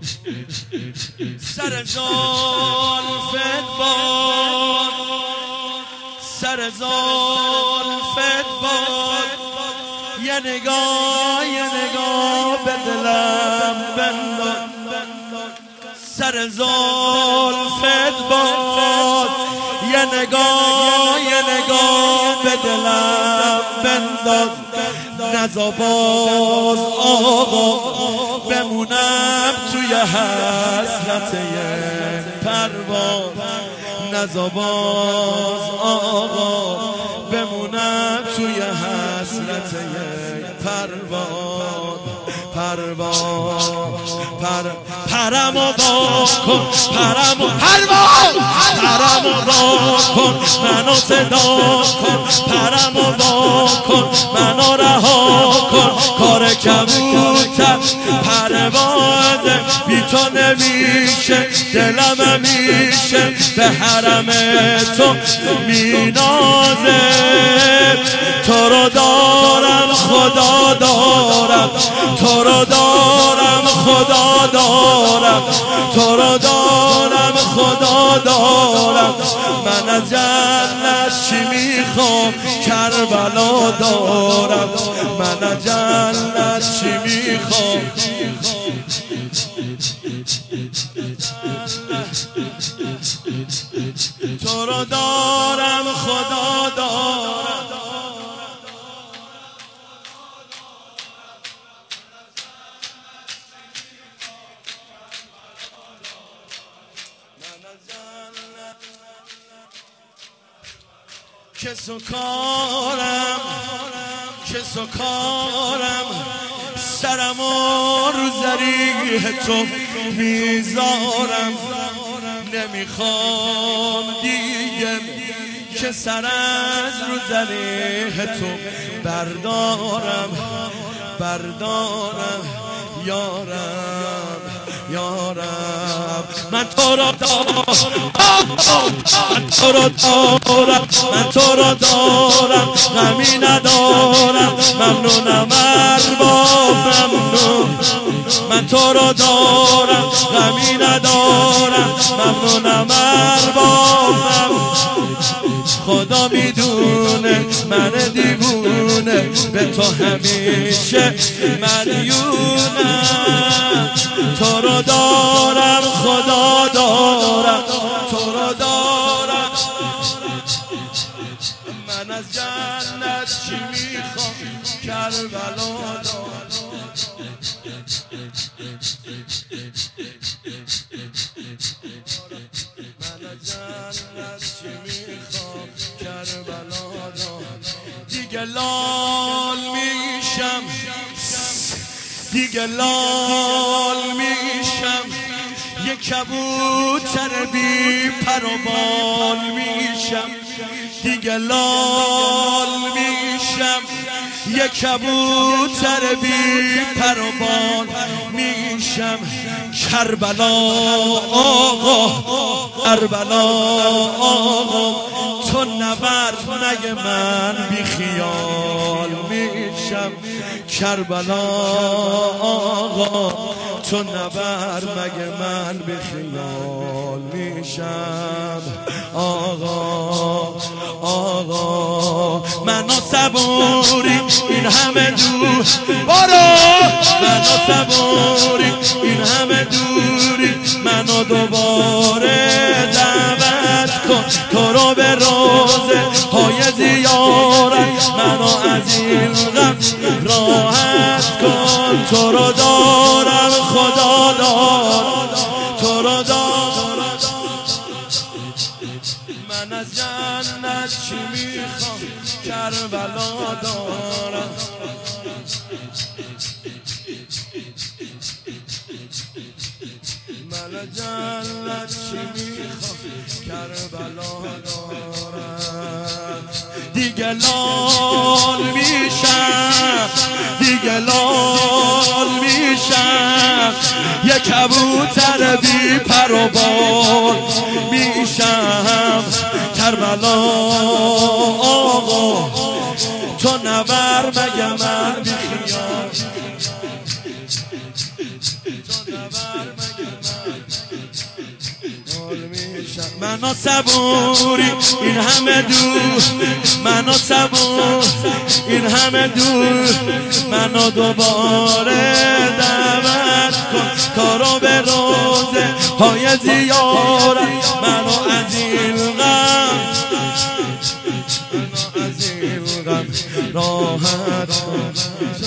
سر زلفت باد، سر زلفت باد، یه نگاه به دلم بنداز. سر زلفت باد، یه نگاه به دلم بنداز. نزا باز آقا بمونم توی حسرت پرواز. نزا باز آقا بمونم توی حسرت پرواز. پرمو واکن، پرمو واکن، منو صدا کن، پرمو واکن، منو رها کن. کار کبوتر پروازه، بی تو نمیشه، دلم میشه به حرم تو مینازه. تو رو دارم خدا دارم، تو رو دارم خدا دارم، تو رو دارم خدا دارم. من از جنت چی میخوام کربلا دارم، من از جنت چی میخوام. تو رو دارم خدا دارم. کس و کارم سرم و رو ذریح تو میذارم. نمیخوام دیگه که سر از رو ذریح تو بردارم یارم. من تو را دارم، من تو را دارم، غمی ندارم. ممنونم ارباب، ممنون. من تو را دارم، غمی ندارم. ممنونم ارباب، خدا میدونه من دیوونه به تو همیشه مدیونم. تو رو دارم خدا دارم، تو رو دارم. من از جنت چی میخوام کربلا دارم. من از جنت چی میخوام کربلا دارم. دیگه لال میشم، دیگه لال میشم، یه کبوتر بی پر و بال میشم. دیگه لال میشم، یه کبوتر بی پر و بال میشم. کربلا آقا، کربلا آقا، تو نبر مگه من بی خیال میشم. کربلا آقا، تو نبر مگه من بی خیال میشم. آقا منو صبوری این همه دور برو، منو صبوری این همه دوری. منو دوباره دعوت کن، تو رو به روزه های زیارت. منو از این غم راحت کن. تو رو دارم خدا دارم، تو رو دارم. من از جنت چی میخوام کربلا دارم. من از جنت چی میخوام کربلا دارم. دیگه لال میشم، دیگه لال میشم، یه کبوتر بی پر و بال میشم. کربلا آقا، تو نبر مگه من بی خیال، تو نبر مگه منو صبوری این همه دور، منو صبور این همه دور، منو دوباره دعوت کن تا رو به روزه های زیارت، منو از این غم راحت کن.